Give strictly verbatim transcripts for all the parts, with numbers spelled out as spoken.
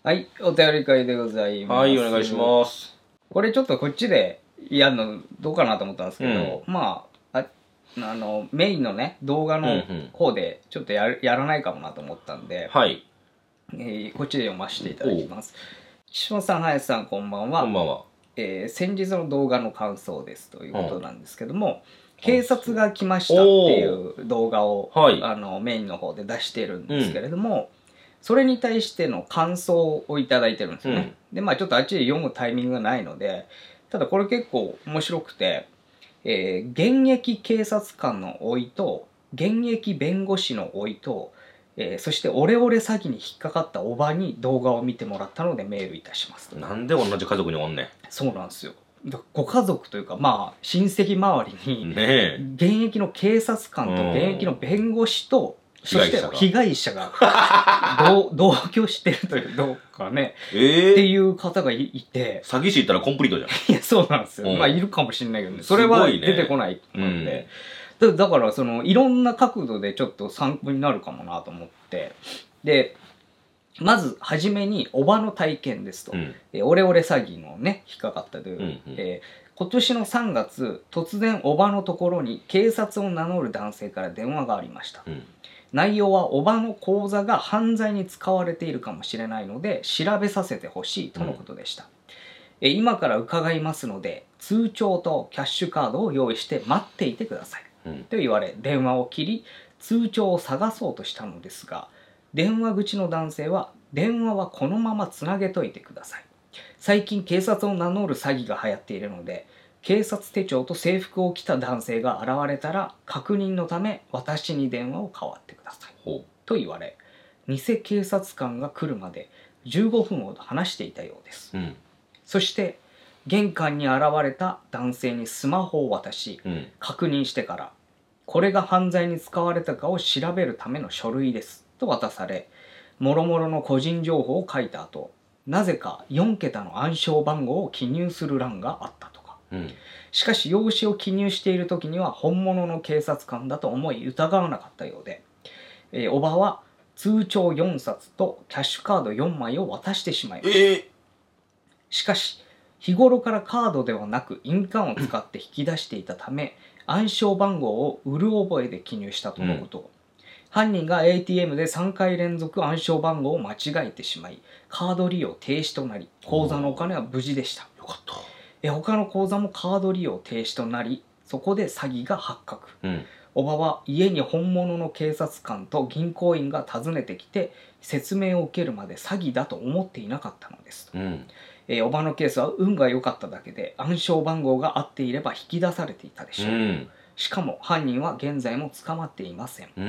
はい、お便り会でございます。 はい、お願いします。 これちょっとこっちでやるのどうかなと思ったんですけど、うん、まあ、ああのメインのね動画の方でちょっと や, やらないかもなと思ったんで、 はい、 えー、こっちで読ませていただきます。岸本さん、林さん、こんばんは。 こんばんは。 えー、先日の動画の感想ですということなんですけども、うん、警察が来ましたっていう動画を、はい、あのメインの方で出してるんですけれども、うん、それに対しての感想をいただいてるんですよね。うん、でまあちょっとあっちで読むタイミングがないので、ただこれ結構面白くて、えー、現役警察官の甥いと現役弁護士の甥いと、えー、そしてオレオレ詐欺に引っかかったおばに動画を見てもらったのでメールいたします。 なんで同じ家族におんねん。 そうなんですよ。ご家族というかまあ親戚周りに現役の警察官と現役の弁護士とそして被害者が同居してるというどうかね、えー、っていう方が い, いて詐欺師いったらコンプリートじゃん。 いやそうなんですよ、うん、まあいるかもしれないけどね、それは出てこないので、うん、だからそのいろんな角度でちょっと参考になるかもなと思って、でまず初めにおばの体験ですと、うん、えオレオレ詐欺のね引っかかったという、うんうん、えー、今年のさんがつ突然おばのところに警察を名乗る男性から電話がありました、うん、内容はおばの口座が犯罪に使われているかもしれないので調べさせてほしいとのことでした、うん、え今から伺いますので通帳とキャッシュカードを用意して待っていてください、うん、と言われ電話を切り通帳を探そうとしたのですが、電話口の男性は電話はこのままつなげといてください、最近警察を名乗る詐欺が流行っているので警察手帳と制服を着た男性が現れたら確認のため私に電話を代わってくださいと言われ、偽警察官が来るまでじゅうごふんほど話していたようです、うん、そして玄関に現れた男性にスマホを渡し、うん、確認してからこれが犯罪に使われたかを調べるための書類ですと渡され、もろもろの個人情報を書いた後、なぜかよんけたの暗証番号を記入する欄があったとか、うん、しかし用紙を記入している時には本物の警察官だと思い疑わなかったようで、えー、おばは通帳よんさつとキャッシュカードよんまいを渡してしまいました、えー、しかし日頃からカードではなく印鑑を使って引き出していたため暗証番号をうる覚えで記入したとのこと、うん、犯人が エーティーエム でさんかい連続暗証番号を間違えてしまいカード利用停止となり口座のお金は無事でした。 よかった。 え他の口座もカード利用停止となりそこで詐欺が発覚、うん、おばは家に本物の警察官と銀行員が訪ねてきて説明を受けるまで詐欺だと思っていなかったのです、うん、えおばのケースは運が良かっただけで暗証番号が合っていれば引き出されていたでしょう、うん、しかも犯人は現在も捕まっていません、うん、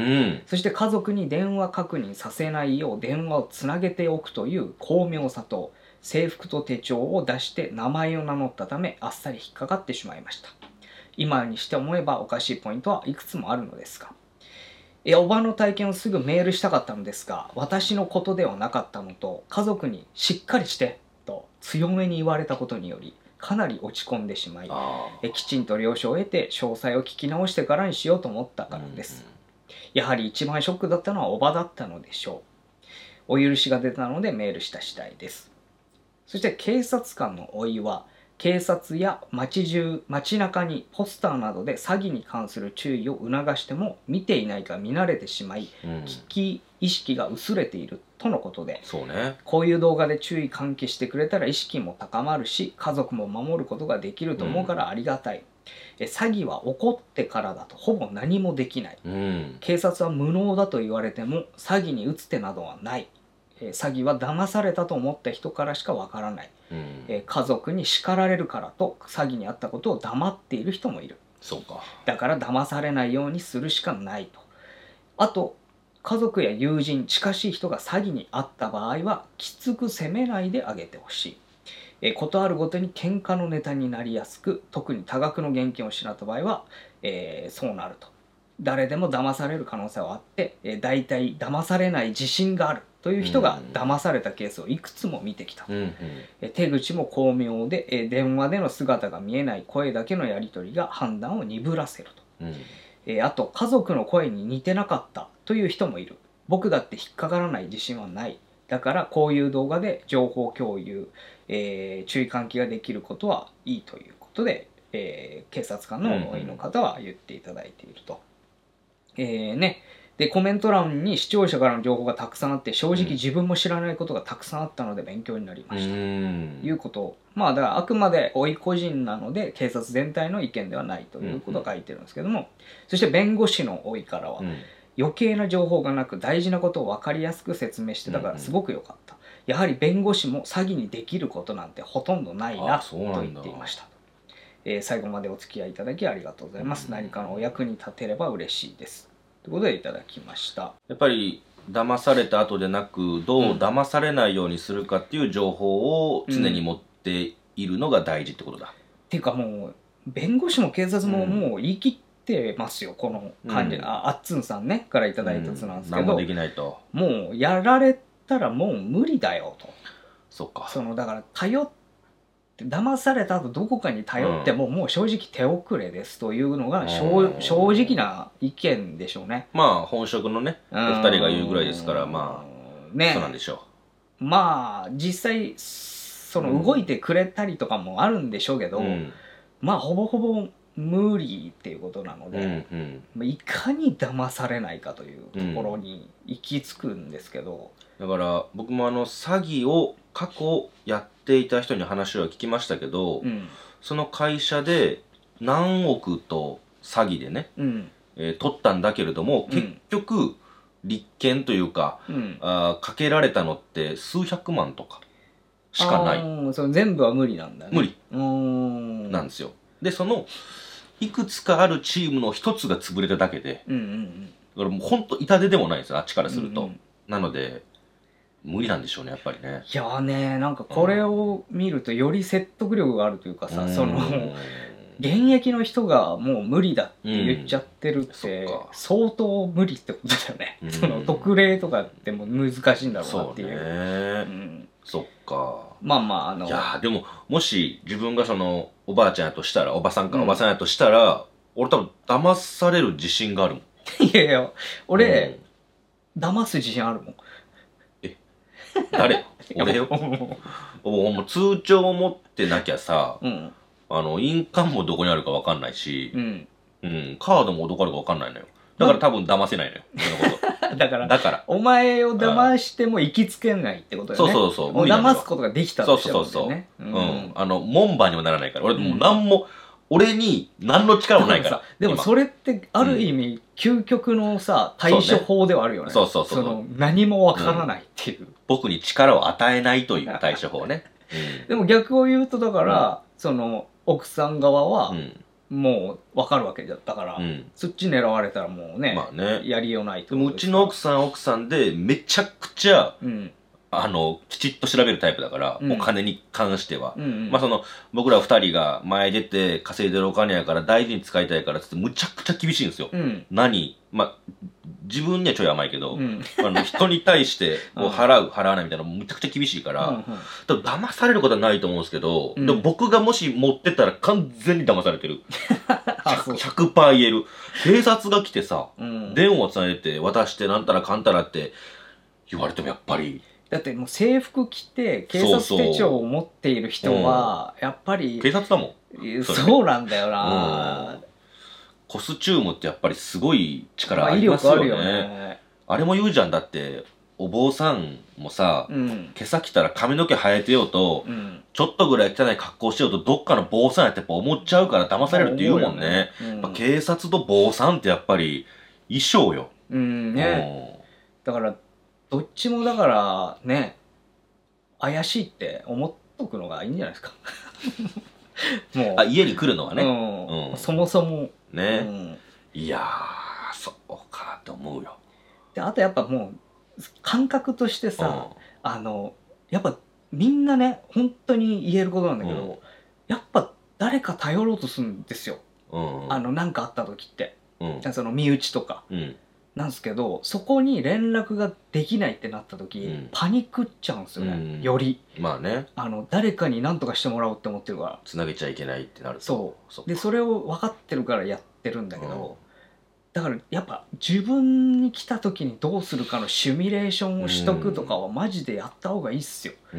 そして家族に電話確認させないよう電話をつなげておくという巧妙さと制服と手帳を出して名前を名乗ったためあっさり引っかかってしまいました。今にして思えばおかしいポイントはいくつもあるのですが、えおばの体験をすぐメールしたかったのですが私のことではなかったのと家族にしっかりしてと強めに言われたことによりかなり落ち込んでしまいえきちんと了承を得て詳細を聞き直してからにしようと思ったからです、うんうん、やはり一番ショックだったのはおばだったのでしょう。お許しが出たのでメールした次第です。そして警察官の甥いは警察や街中街中にポスターなどで詐欺に関する注意を促しても見ていないか見慣れてしまい、うん、危機意識が薄れているとのことで、 そうね、 こういう動画で注意喚起してくれたら意識も高まるし家族も守ることができると思うからありがたい、うん、え詐欺は起こってからだとほぼ何もできない、うん、警察は無能だと言われても詐欺に打つ手などはない、え詐欺は騙されたと思った人からしかわからない、うん、え家族に叱られるからと詐欺に遭ったことを黙っている人もいる。 そうか。 だから騙されないようにするしかないと。あと家族や友人近しい人が詐欺に遭った場合はきつく責めないであげてほしい。えことあるごとに喧嘩のネタになりやすく特に多額の現金を失った場合は、えー、そうなると。誰でも騙される可能性はあって、えー、大体騙されない自信があるという人が騙されたケースをいくつも見てきた、うんうん、え手口も巧妙でえ電話での姿が見えない声だけのやり取りが判断を鈍らせると、うん、えあと家族の声に似てなかったという人もいる。僕だって引っかからない自信はない。 だからこういう動画で情報共有、えー注意喚起ができることはいいということで、えー警察官の応援の方は言っていただいていると。えーね、でコメント欄に視聴者からの情報がたくさんあって、正直自分も知らないことがたくさんあったので勉強になりました、ということを、まあだからあくまでおい個人なので警察全体の意見ではないということを書いてるんですけども、そして弁護士のおいからは、余計な情報がなく大事なことを分かりやすく説明してたからすごく良かった、やはり弁護士も詐欺にできることなんてほとんどないなと言っていました。えー最後までお付き合いいただきありがとうございます。何かのお役に立てれば嬉しいです。ということでいただきました。 やっぱり騙された後でなく、どう騙されないようにするかっていう情報を常に持っているのが大事ってことだ。 っていうかもう弁護士も警察ももう言い切ってますよ、この感じ、 うんああっつんさんねからいただいたやつなんですけど、 何もできないと。 もうやられたらもう無理だよと。 そっか。 そのだから頼って騙された後どこかに頼っても、もう正直手遅れですというのが正正直な意見でしょうね。 まあ本職のねうんお二人が言うぐらいですから、まあね、 そうなんでしょまあ実際その動いてくれたりとかもあるんでしょうけど、 う。うんまあほぼほぼ無理っていうことなのうんで、 うん。 まあいかに騙されないかというところに行き着くんですけど、 だから僕もあの詐欺を過去やっていた人に話は聞きましたけど、 うんその会社で何億と詐欺でね、 うんえー取ったんだけれども、 うん結局立件というか、 うんあーかけられたのって数百万とかしかない、 あーその全部は無理なんだね。 無理うーんなんですよ。でそのいくつかあるチームの一つが潰れただけで、 うんうんだからもうほんと痛手でもないんですよ、あっちからすると、 うんうんなので無理なんでしょうね、やっぱりね。 いやーね、なんかこれを見るとより説得力があるというかさ、 うんその現役の人がもう無理だって言っちゃってるっうんそてっか相当無理ってことだよね。 うんその特例とかっても難しいんだろうなそうっていう。 ね、 うんそっか。 まあまああのいやーでももし自分がそのおばあちゃんやとしたら、おばさんか、 うんおばさんやとしたら、俺多分騙される自信があるもん。 いやいや俺、騙す自信あるもん。 誰俺よ。もう通帳を持ってなきゃさ、 うんあの印鑑もどこにあるか分かんないし、 うんうん、カードもどこあるか分かんないのよ。だから多分騙せないのよ、俺のこだからと。だから。 お前を騙しても行きつけないってことよね。 そうそうそうもう無理なのよ騙すことができたそうとしてそうそうそう。 もね。 うん。あの、門番にもならないから。俺もう何も、俺に何の力もないから。 でもそれってある意味究極のさ対処法ではあるよね。 そうねそうそうそうその何もわからないっていう。 僕に力を与えないという対処法ね。 でも逆を言うとだからその奥さん側はうん。 もうわかるわけだったから、 うん。 そっち狙われたらもうね、 まあね。 やりようないとでもうちの奥さん奥さんでめちゃくちゃ、 うんあの、きちっと調べるタイプだから、 うんお金に関しては。 うんうんまあその、僕ら二人が前出て稼いでるお金やから大事に使いたいからっつってむちゃくちゃ厳しいんですよ。 うん何まあ、自分にはちょい甘いけど、 うんあの人に対してこううん払う、払わないみたいなのむちゃくちゃ厳しいから、 うんうん多分騙されることはないと思うんですけど、 うんでも僕がもし持ってたら完全に騙されてる。 あそうひゃくパーセント言える。警察が来てさ、 うん電話つないでて渡してなんたらかんたらって言われてもやっぱり、 だってもう制服着て警察手帳を持っている人はやっぱり警察だもん。 そそれねうなんだよな、 コスチュームってやっぱりすごい力まあ、威ありますよね。 力あるよね。 あれも言うじゃん。だって、お坊さんもさ、 うん今朝来たら髪の毛生えてようと、 うんちょっとぐらい汚い格好しようと、どっかの坊さんやってやっぱ思っちゃうから騙されるって言うもんね。 うんやっぱ警察と坊さんってやっぱり衣装よ。 うんねだからどっちもだからね怪しいって思っとくのがいいんじゃないですかもうあ、家に来るのはね。 うんうんそもそも、うね、 ん、 いやー、そうかって思うよ。 であとやっぱもう感覚としてさ、あのやっぱみんなね本当に言えることなんだけど、 うんやっぱ誰か頼ろうとするんですよ、 うん。うん。 あのなんかあった時ってうん。 その身内とかうん。 なんですけど、そこに連絡ができないってなった時、 うんパニックっちゃうんですよね、 うんよりまあね、 あの誰かに何とかしてもらおうって思ってるから。 つなげちゃいけないってなると。 そうそっかでそれを分かってるからやってるんだけど、 だからやっぱ自分に来た時にどうするかのシミュレーションをしとくとかはマジでやった方がいいっすよ。 うん、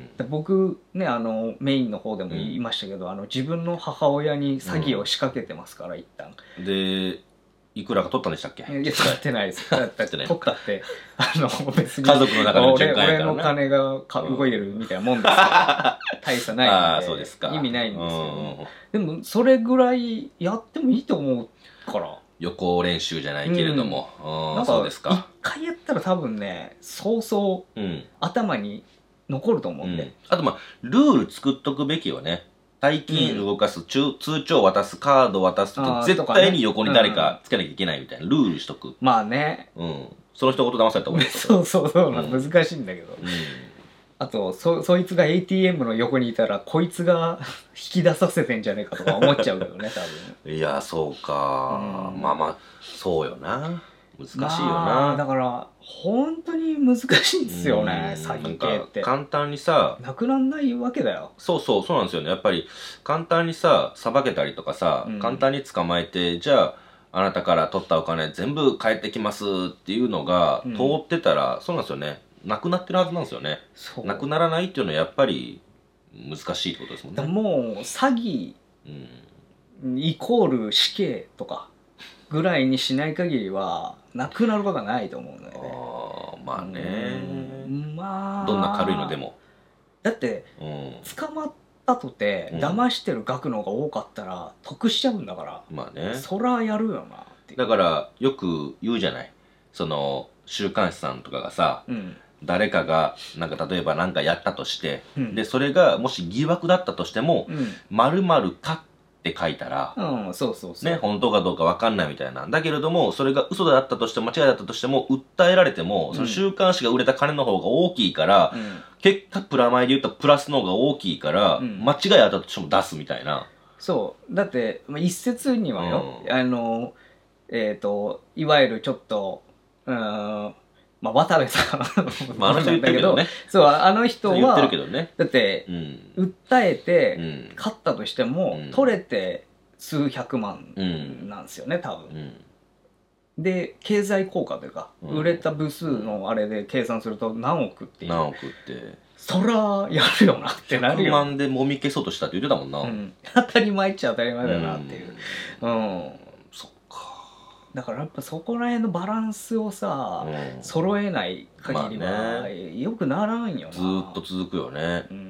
で僕ねあのメインの方でも言いましたけど、うん、あの自分の母親に詐欺を仕掛けてますから、うん、一旦でいくらか取ったんでしたっけ？ いや取ってないです取ったってあの別に家族の中の循環やからな、 俺の金がか動いてるみたいなもんですから大差ないんであそうですか、 意味ないんですけど、でもそれぐらいやってもいいと思うから予行練習じゃないけれども、うん、なんかそうですか。 一回やったら多分ねそうそう、うん、頭に残ると思うんで、うん、 あとまあルール作っとくべきよね。大金動かす、うん、通帳渡す、カード渡すと絶対に横に誰かつけなきゃいけないみたいなルールしとく。 まあね、 うん、その一言騙された方がいい。 そうそうそう、うん、難しいんだけど、うん、あと そ, そいつが エーティーエム の横にいたらこいつが引き出させてんじゃねえかとか思っちゃうけどね多分。いやそうか、うん、まあまあそうよな、難しいよな、 まあ、だから本当に難しいんですよね、詐欺系って。 簡単にさなくなんないわけだよ。 そうそうそうなんですよね。やっぱり簡単にささばけたりとかさ、うん、簡単に捕まえてじゃああなたから取ったお金全部返ってきますっていうのが通ってたら、うん、そうなんですよね、なくなってるはずなんですよね。なくならないっていうのはやっぱり難しいってことですもんね。 もう詐欺、うん、イコール死刑とかぐらいにしない限りはなくなることはないと思うんだよね。 あまあね、 まあどんな軽いのでもだって、うん、捕まったとて、うん、騙してる額の方が多かったら得しちゃうんだから、 まあね、 そらやるよなっていう。 だからよく言うじゃない、その週刊誌さんとかがさ、うん、誰かがなんか例えば何かやったとして、うん、でそれがもし疑惑だったとしても「〇〇か」って書いたら、 うん、そうそうそうね、本当かどうか分かんないみたいな。だけれどもそれが嘘だったとしても間違いだったとしても訴えられても、うん、その週刊誌が売れた金の方が大きいから、うん、結果プラマイで言ったらプラスの方が大きいから、うん、間違いあったとしても出すみたいな。 そうだって一説にはよ、うん、あのえっ、ー、といわゆるちょっとうんまあ渡部さんまあ、あの人言ってるけどね。 そう、あの人は言ってるけどね、 だって、うん、訴えて、うん、勝ったとしても、うん、取れて数百万なんですよね、多分、うん、で経済効果というか、うん、売れた部数のあれで計算すると何億っていう、 何億ってそらやるよなってなるよ。 ひゃくまんでもみ消そうとしたって言ってたもんな、うん、 当たり前っちゃ当たり前だよなっていう、うん、うんだからやっぱそこら辺のバランスをさ、うん、揃えない限りは、まあね、よくならんよな。 ずーっと続くよね。うん。うん、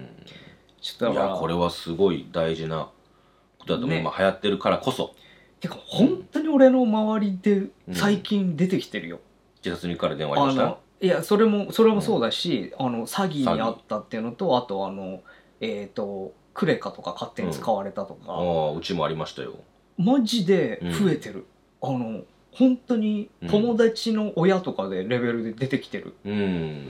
ちょっとだからいやこれはすごい大事なことだと思う、ね、今流行ってるからこそ。 てか本当に俺の周りで最近出てきてるよ。 自殺にから電話ありました。 いやそれもそれもそうだし、うん、あの詐欺にあったっていうのとあとあのえっ、ー、とクレカとか勝手に使われたとか。 うん、ああうちもありましたよ。 マジで増えてる。うんあの本当に友達の親とかでレベルで出てきてる、うん、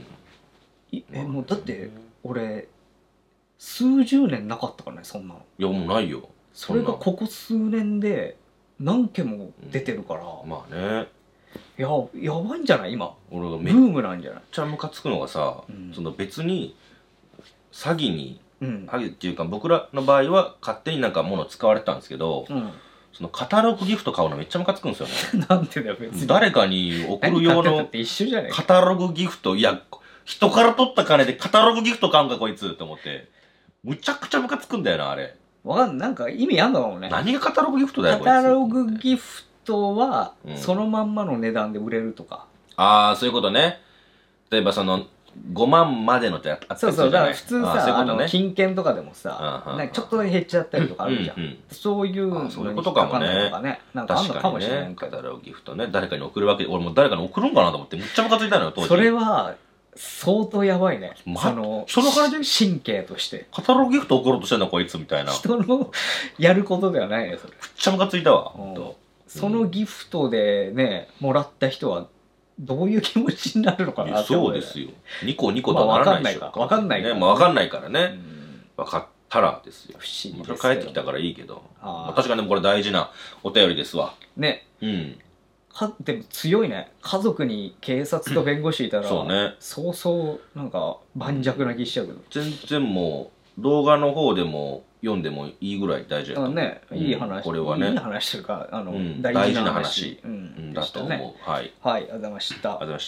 えもうだって俺数十年なかったからねそんなの。 いやもうないよ。 それがここ数年で何件も出てるから、 うん、まあねややばいんじゃない今俺がめブームなんじゃない。 めっちゃムカつくのがさ、うん、その別に詐欺に、うん、詐欺っていうか僕らの場合は勝手になんか物使われてたんですけど、うんそのカタログギフト買うのめっちゃムカつくんですよね。 なんてだよ別に。 誰かに送る用のカタログギフト、いや、人から取った金でカタログギフト買うんかこいつって思って。むちゃくちゃムカつくんだよな、あれ。 わかんない。なんか意味あんのかもね。 何がカタログギフトだよ、 カタログギフトは、そのまんまの値段で売れるとか。 うん、ああ、そういうことね。例えばその、ごまんまでのってあったりするじゃない。 そうそう、だから普通さ、あ, あの金券とかでもさ、なんかちょっとだけ減っちゃったりとかあるじゃん。うんうんうん、そういうのにそういうことかもね。 なんかあんのかもしれないけど。 カタログギフトね、誰かに送るわけで、俺も誰かに送るんかなと思ってめっちゃムカついたのよ、当時。 それは、相当やばいね。ま、その、 その金で神経として。 カタログギフト送ろうとしてんのこいつみたいな。 人のやることではないね、それ。 めっちゃムカついたわ、ほんと。 そのギフトでね、もらった人は、どういう気持ちになるのかなって。 そうですよ。ニコニコとはならないでしょ。 わかんないから。 ね、まあわかんないからね。わかったらですよ。 不思議です。 帰ってきたからいいけど。まあ確かにこれ大事なお便りですわ。 ね。うん。かでも強いね。家族に警察と弁護士いたら、そうね。そうそうなんか盤石な気しちゃうけど。 全然も動画の方でも読んでもいいぐらい大事だと思う。 ね、いい話、 うん、これはねいい話というかあの、 うん、 大事な話、 大事な話、 うん、 だと思う、ね、はい、 はい、ありがとうございました。 ありがとうございました。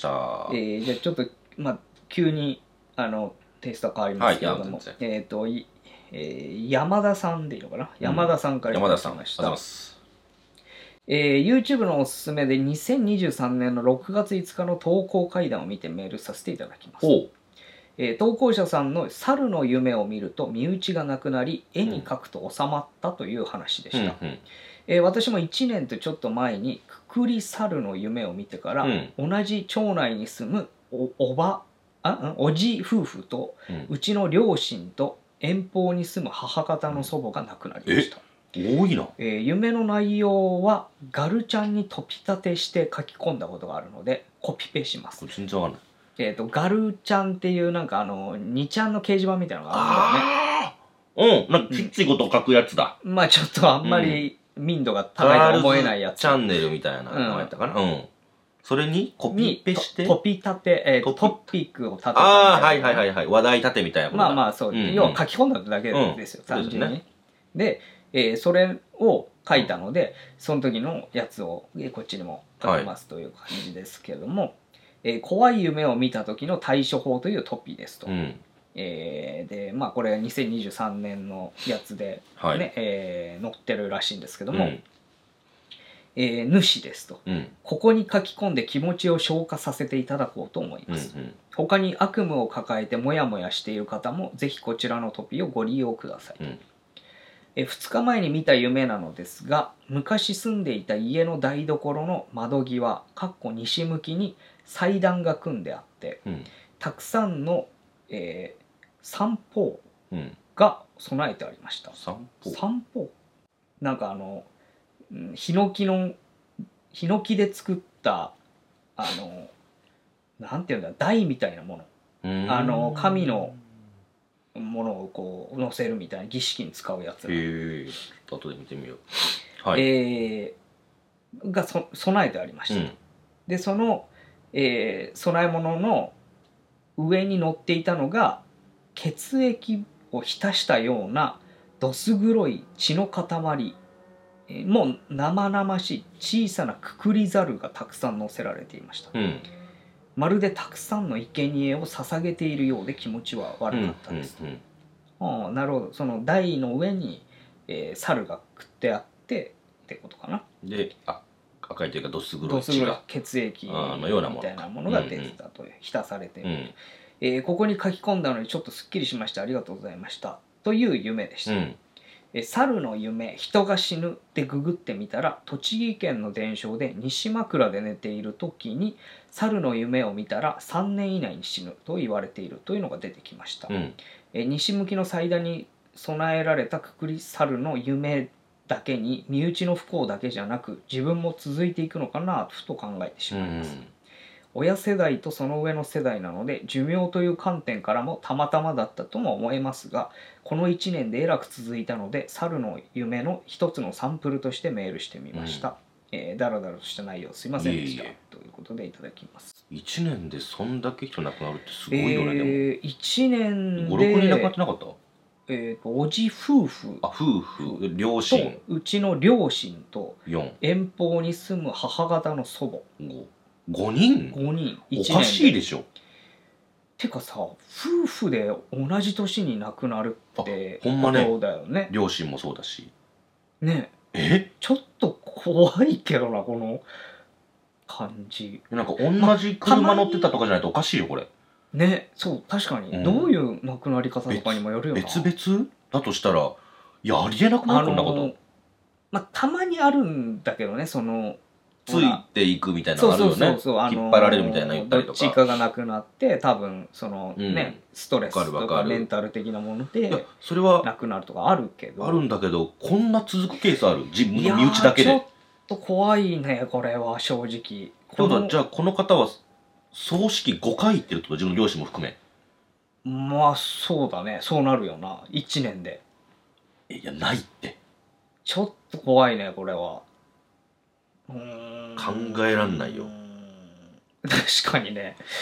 えー、じゃあちょっとまあ急にあのテイスト変わりますけれども、はい、えっ、ー、と、えー、山田さんでいいのかな、うん、山田さんからいただきました。山田さん、えー、YouTube のおすすめでにせんにじゅうさんねんのろくがついつかの投稿回談を見てメールさせていただきます。えー、投稿者さんの猿の夢を見ると身内がなくなり絵に描くと収まったという話でした。うんうん、えー、私もいちねんとちょっと前にくくり猿の夢を見てから、うん、同じ町内に住む お, おばあおじ夫婦と、うん、うちの両親と遠方に住む母方の祖母が亡くなりました。 多いな。 えー、夢の内容はガルちゃんに飛び立てして書き込んだことがあるのでコピペします。 全然わかんない。 えーと、ガルちゃんっていうなんかあのにちゃんの掲示板みたいなのがあるんだよね。うん、なんかきっちこと書くやつだ。 うん、まあちょっとあんまり民度が高いと思えないやつ。 チャンネルみたいな名前やったかな。うん。うん、それにコピペしてトピ立て、えー、トトピックを立てたみたいな。 ああ、はいはいはいはい。話題立てみたいなことだ。 まあまあそう、うんうん、要は書き込んだだけですよ、うん、単純に。ね、で、えー、それを書いたので、その時のやつをこっちにも書きますという感じですけれども、はい、えー、怖い夢を見た時の対処法というトピですと。うん、えー、でまあこれがにせんにじゅうさんねんのやつで、ね、はい、えー、載ってるらしいんですけども、うん、えー、主ですと、うん、ここに書き込んで気持ちを消化させていただこうと思います。うんうん、他に悪夢を抱えてモヤモヤしている方もぜひこちらのトピをご利用ください。うん、えふつかまえに見た夢なのですが、昔住んでいた家の台所の窓際かっこ西向きに祭壇が組んであって、うん、たくさんの、えー、三宝が備えてありました。 三宝三宝なんかあのヒノキのヒノキで作ったあのなんていうんだ台みたいなもの、あの神のものをこう乗せるみたいな儀式に使うやつ。 へえ、後で見てみよう。はい、えー、がそ備えてありました。うん、でその、えー、供え物の上に乗っていたのが血液を浸したようなどす黒い血の塊、えー、もう生々しい小さなくくり猿がたくさん乗せられていました。うん、まるでたくさんの生贄を捧げているようで気持ちは悪かったです。うんうんうん、ああ、なるほど。その台の上に、えー、猿が食ってあってってことかな。 で、あ、赤いというかどす黒い血が血液みたいなものが出てたと、うんうん、浸されている、うん、えー、ここに書き込んだのにちょっとすっきりしました、ありがとうございましたという夢でした。うん、え猿の夢、人が死ぬでググってみたら、栃木県の伝承で西枕で寝ている時に猿の夢を見たらさんねん以内に死ぬと言われているというのが出てきました。うん、え西向きの祭壇に備えられたくくり猿の夢だけに身内の不幸だけじゃなく自分も続いていくのかなとふと考えてしまいます。うん、親世代とその上の世代なので寿命という観点からもたまたまだったとも思えますが、このいちねんでえらく続いたので猿の夢の一つのサンプルとしてメールしてみました。うん、えー、だらだらとした内容すいませんでした。いえいえということでいただきます。 いちねんでそんだけ人亡くなるってすごいよね。えー、でもいちねんでご、ろくにん亡くなってなかった？ えー、とおじ夫婦あ夫婦両親うちの両親と遠方に住む母方の祖母ごにんごにんおかしいでしょ。 てかさ、夫婦で同じ年に亡くなるってほんまね、 そうだよね。 両親もそうだしねえちょっと怖いけどなこの感じ。 なんか同じ車乗ってたとかじゃないとおかしいよこれね。そう確かに、うん、どういう亡くなり方とかにもよるよな。 別々だとしたらいやありえなくない？こんなこと。 まあたまにあるんだけどね、そのついていくみたいなのあるよね。そうそうそう、あのー、引っ張られるみたいな言ったりとか。 どっちかがなくなって多分そのね、うん、ストレスとかメンタル的なものでそれはなくなるとかあるけど。 あるんだけどこんな続くケースある？自分の身内だけで。 いやちょっと怖いねこれは正直。 このじゃあこの方は葬式ごかい行ってるってこと？自分の両親も含め。 まあそうだね、そうなるよな。いちねんで。 いやないってちょっと怖いねこれは。 うーん考えらんないよ。 確かにね。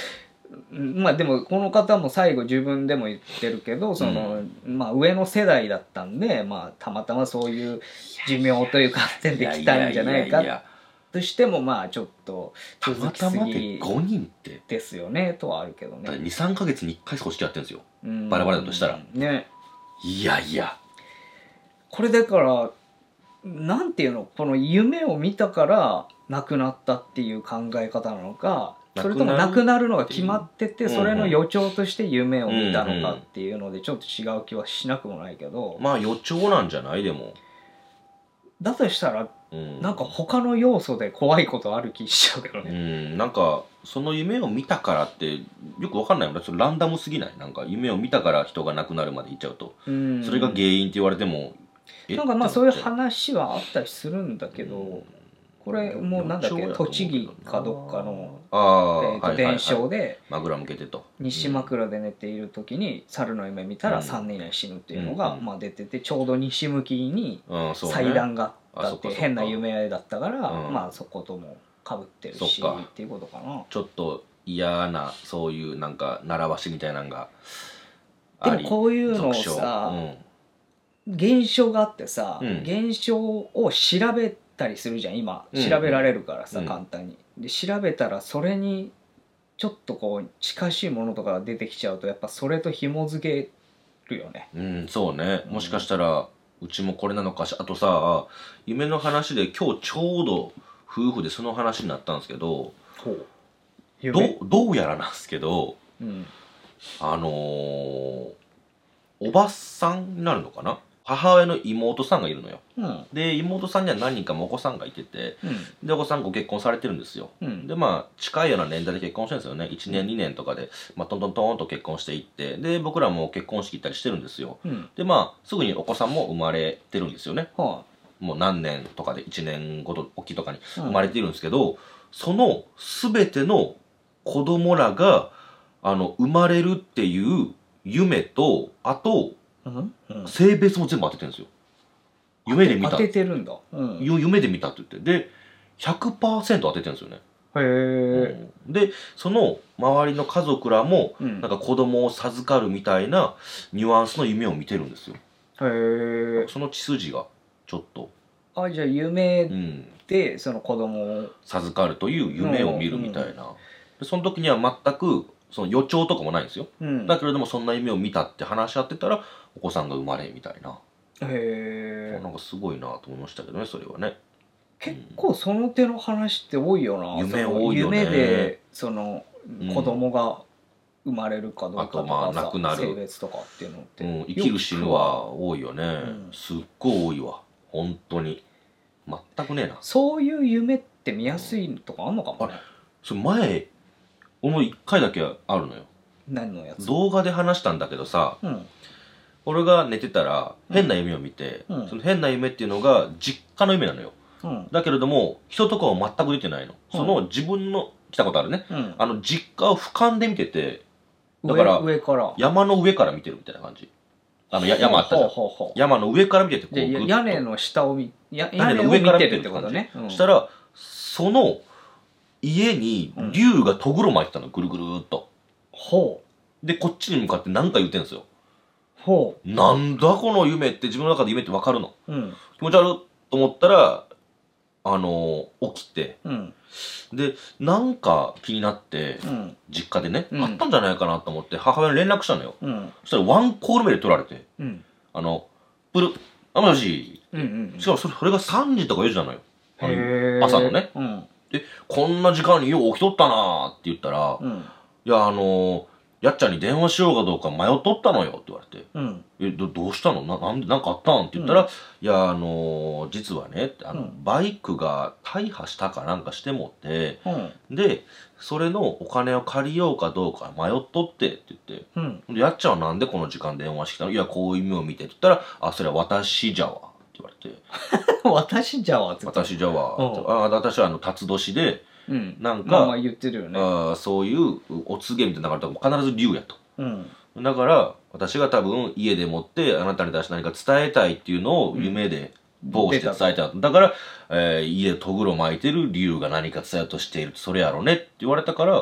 まあでもこの方も最後自分でも言ってるけどその、うん、まあ上の世代だったんで、まあ、たまたまそういう寿命というか発展できたんじゃないかとしてもまあちょっと続きすぎごにんってですよねとはあるけどね。 にさんかげつにいっかい葬式やってるんですよ、バラバラだとしたらね。 いやいやこれだからなんていうの、この夢を見たから亡くなったっていう考え方なのか、それとも亡くなるのが決まっててそれの予兆として夢を見たのかっていうのでちょっと違う気はしなくもないけど、 まあ予兆なんじゃない？でもだとしたら、うん、なんか他の要素で怖いことある気しちゃうけどね。 うん、なんかその夢を見たからってよくわかんないもんね。ランダムすぎない？なんか夢を見たから人が亡くなるまでいっちゃうと、うん、それが原因って言われてもなんかまあそういう話はあったりするんだけど、うん、これもうなんだっけ、栃木かどっかの伝承で枕向けてと西枕で寝ている時に猿の夢見たらさんねん以内に死ぬっていうのがまあ出てて、ちょうど西向きに祭壇があったっていう変な夢だったから、まあそこともかぶってるしっていうことかな。 ちょっと嫌なそういうなんか習わしみたいなのがあり、でもこういうのをさ、現象があってさ、現象を調べたりするじゃん今、調べられるからさ、うん、簡単にで調べたらそれにちょっとこう近しいものとかが出てきちゃうとやっぱそれと紐付けるよね。 うんそうね、もしかしたらうちもこれなのかし。あとさ夢の話で今日ちょうど夫婦でその話になったんですけど、ど, どうやらなんですけど、うん、あのー、おばさんになるのかな、母親の妹さんがいるのよ、うん、で妹さんには何人かもお子さんがいてて、うん、でお子さんご結婚されてるんですよ、うん、でまあ近いような年代で結婚してるんですよね。いちねんにねんとかで、まあ、トントントンと結婚していって、で僕らも結婚式行ったりしてるんですよ、うん、でまあすぐにお子さんも生まれてるんですよね、はあ、もう何年とかでいちねんごとおきとかに生まれているんですけど、うん、その全ての子供らがあの生まれるっていう夢と、あとうんうん、性別も全部当ててるんですよ。夢で見た。 当ててるんだ。 うん、夢で見たって言って。で、ひゃくパーセント 当ててるんですよね。 へえ、 うん。で、その周りの家族らも、うん、なんか子供を授かるみたいなニュアンスの夢を見てるんですよ。 へえ。 その血筋がちょっと。 あ、じゃあ夢でその子供を、 うん、授かるという夢を見るみたいな。うん、でその時には全くその予兆とかもないんですよ、うん、だけれどもそんな夢を見たって話し合ってたらお子さんが生まれみたいな。 へえ。 なんかすごいなと思いましたけどね、それはね。 結構その手の話って多いよな、うん、夢多いよね。夢でその子供が生まれるかどうかとか、うん、あとまあ亡くなる性別とかっていうのって、 うん、生きる死ぬは多いよね、うん、すっごい多いわ本当に。全くねえな。 そういう夢って見やすいとかあんのかもね、うん、あれそれ前俺もいっかいだけあるのよ。 何のやつ？ 動画で話したんだけどさ、うん、俺が寝てたら変な夢を見て、うん、その変な夢っていうのが実家の夢なのよ、うん、だけれども人とかは全く出てないの、うん、その自分の来たことあるね、うん、あの実家を俯瞰で見てて、だから上から山の上から見てるみたいな感じ。あのや山あったじゃん、山の上から見ててこうグッと屋根の下を見屋根の上から見てるってことね、 うん、したらその家に竜がとぐろ巻いてたの、ぐるぐるっと。 ほう。で、こっちに向かって何か言ってんですよ。 ほう。なんだこの夢って自分の中で夢って分かるの。うん、気持ち悪いと思ったら、あのー、起きて、うん、で、なんか気になって、うん、実家でね、うん、あったんじゃないかなと思って母親に連絡したのよ。うん、そしたらワンコール目で取られて、うん、あの、プル、あもしもし、うんうんうん、しかもそれそれがさんじとかよじなのよ。朝のね。うんで、こんな時間によう起きとったなーって言ったら、うん、いや、あのー、やっちゃんに電話しようかどうか迷っとったのよって言われて、うん、えど、どうしたのな、なんで、なんかあったんって言ったら、うん、いや、あのー、実はね、あの、うん、バイクが大破したかなんかしてもって、うん、で、それのお金を借りようかどうか迷っとってって言って、うん、やっちゃんはなんでこの時間電話してきたの？いや、こういう夢を見てって言ったら、あ、それは私じゃわ。言われて私じゃわって私じゃわあ私はあの辰年で、うん、なんか、 まあまあ言ってるよね、 あそういうお告げみたいなのがあると必ず竜やと、うん、だから私が多分家でもってあなたに対して何か伝えたいっていうのを夢で通して伝えた、うん、だから、えー、家でとぐろ巻いてる竜が何か伝えようとしているそれやろねって言われたからあ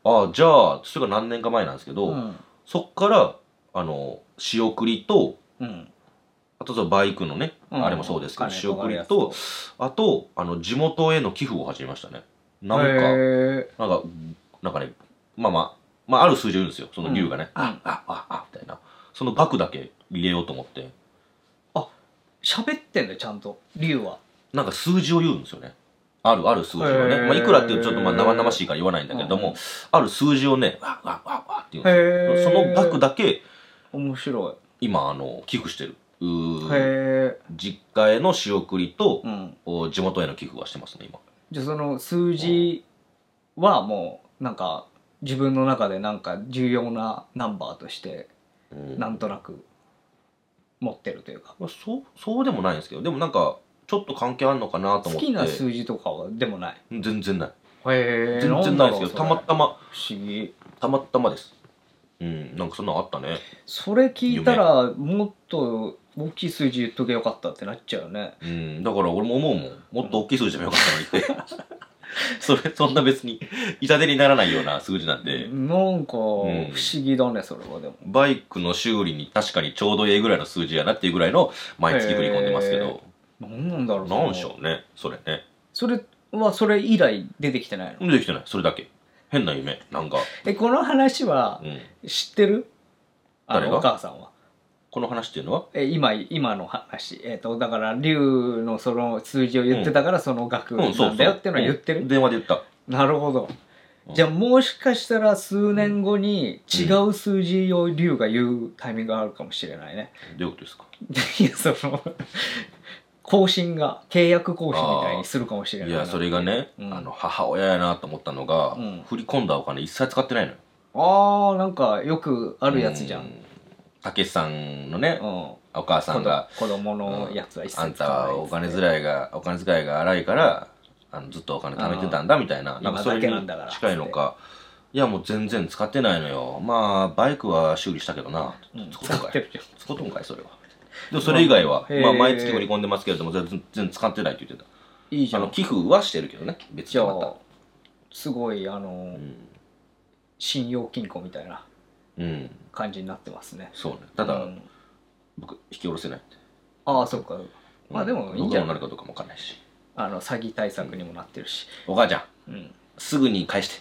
ああじゃあそれが何年か前なんですけど、 うん、 そっからあの仕送りと、 うん、 あとそのバイクのね、 うん、 あれもそうですけど金仕送りかかるとやつあとあの地元への寄付を始めましたね。なんかへなんかなんかねまあまあまあある数字を言うんですよその竜がね、 うんああああみたいなその額だけ入れようと思ってあ喋ってんだよちゃんと龍は。 なんか数字を言うんですよね。あるある数字をね、 へーまあ、いくらっていうとちょっとまあ生々しいから言わないんだけども、 うんある数字をねわわわわって言うんですよ。その額だけ面白今あの寄付してる。うい。 ーへえ。 実家への仕送りと、 うん。 お地元への寄付はしてますね今。 じゃあその数字はもうなんか自分の中でなんか重要なナンバーとしてうんなんとなく持ってるというか、 まあ、そうそうでもないんですけどでもなんかちょっと関係あるのかなと思って。 好きな数字とかはでもない。 全然ない。 へえ。 全然ないですけどたまたま不思議。 たまたまです。うんなんかそんなのあったね。 それ聞いたらもっと大きい数字言っとけよかったってなっちゃうよね。 うんだから俺も思うもんもっと大きい数字でもよかったのにってそれそんな別に痛手にならないような数字なんで、 なんか不思議だねそれは。でもバイクの修理に確かにちょうどええぐらいの数字やなっていうぐらいの毎月振り込んでますけど、 何なんだろうなんでしょうねそれね。 それはそれ以来出てきてないの？ 出てきてないそれだけ。変な夢なんか。 えこの話はうん知ってる？あ誰がのお母さんは。 この話っていうのはえ今今の話、えー、とだから龍のその数字を言ってたからその額うんそうそうなんだよっていうのは言ってる、 うん電話で言った。 なるほど。 うんじゃあもしかしたら数年後に違う数字を龍が言うタイミングがあるかもしれないね。 どういうことですか？ いやその更新が契約更新みたいにするかもしれないな。 いやそれがね、 うんあの母親やなと思ったのが、 うん振り込んだお金一切使ってないのよ。 あーなんかよくあるやつじゃん。 うたけしさんのね、 うん、 お母さんが子供のやつは一切あんたはお金遣いがお金遣いが荒いからあのずっとお金貯めてたんだみたいな、なんかそれに今だけなんだから近いのか。いやもう全然使ってないのよ。まあバイクは修理したけどな。 うん使うとんかい使ってるじゃん。 使うとんかいそれは。でもそれ以外は、 へーまあ毎月振り込んでますけれども全然全然使ってないって言ってた。 いいじゃん。 あの寄付はしてるけどね別じゃにまた。 あすごいあの、 うん信用金庫みたいなうん感じになってますね。 そうね。ただ、 うん僕引き下ろせないって。 ああそっか。まあでもいいんじゃない？ どうなるかどうかもわかんないし。 あの詐欺対策にもなってるし。 お母ちゃんうん。 すぐに返して。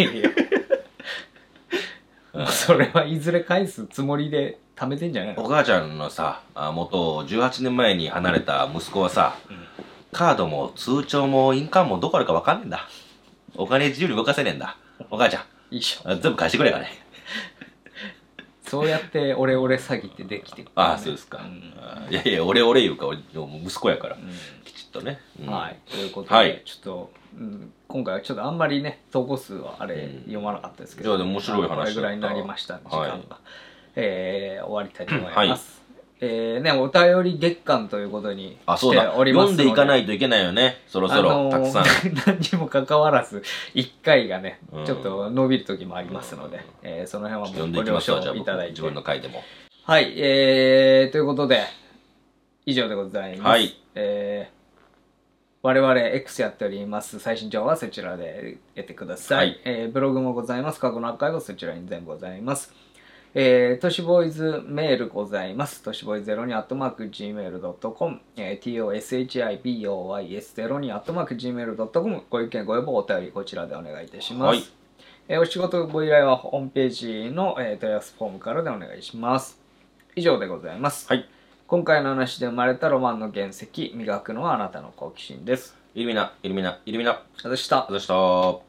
いやもうそれはいずれ返すつもりで貯めてんじゃないの？ お母ちゃんのさあ元じゅうはちねんまえに離れた息子はさ、カードも通帳も印鑑もどこあるか分かんねえんだ。お金自由に動かせねえんだ。お母ちゃんいいじゃん。 あ全部返してくれよね。 そうやってオレオレ詐欺ってできてる、 ああそうですか、 うんあいやいや俺俺言うか俺息子やから、 うきちっとね、うんんはいということで、 はいちょっと、うん、今回はちょっとあんまりね投稿数はあれ、 うん読まなかったですけじゃどあでも面白い話だったこれぐらいになりました時間が、 はいえー終わりたいと思います、 はいえーねお便り月間ということにしてあそうだおりますので読んでいかないといけないよねそろそろ、 あのーたくさん何にもかかわらずいっかいがね、 うんちょっと伸びる時もありますので、えーその辺は読んでもうご了いきますわじゃあ承いただいて僕自分の回でもはい、えー、ということで以上でございます、 はいえー我々 X やっております最新情報はそちらで得てください、 はいえーブログもございます過去のアーカイブはそちらに全部ございますえー、都市ボーイズメールございます。都市ボーイズゼロにアットマーク ジーメールドットコム、えー、トシボーイズゼロにアットマーク ジーメールドットコム ご意見ご要望お便りこちらでお願いいたします。 はいえーお仕事ご依頼はホームページの、えー問い合わせフォームからでお願いします。以上でございます。 はい今回の話で生まれたロマンの原石、磨くのはあなたの好奇心です。 イルミナイルミナイルミナありがとうございましたありがとうございました。